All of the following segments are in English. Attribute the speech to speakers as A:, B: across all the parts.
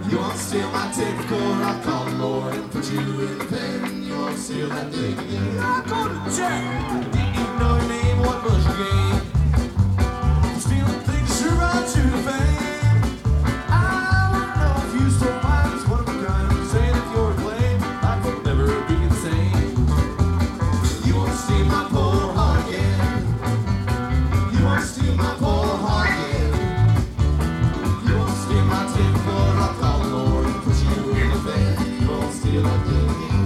A: You won't steal my ticket, I'll call the Lord and put you in the pen. You won't steal that thing again. I'll go to jail. Didn't even know your name, what was your game? Stealing things sure brought you to fame. I don't know if you stole mine, it's one of a kind. Saying if you're to blame, life will never be the same. You won't steal my poor heart again. You won't steal my poor heart again. You won't steal my ticket, I'll call the Lord and put you in the bed. You won't steal that thing again.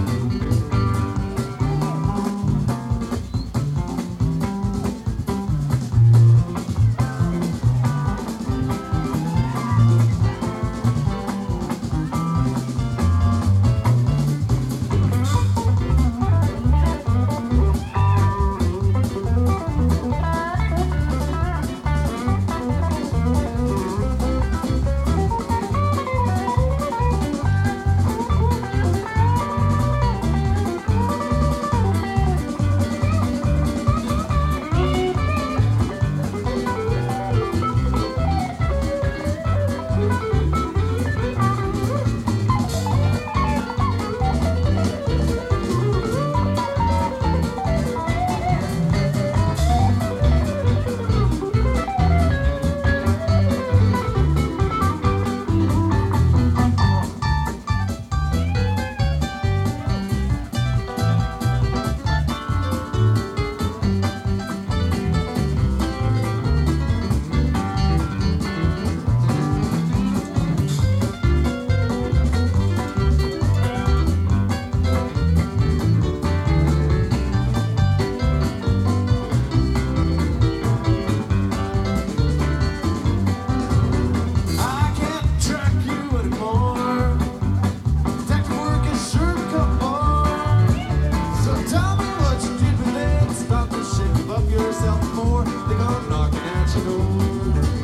A: Yourself more, they're gonna knock at your door.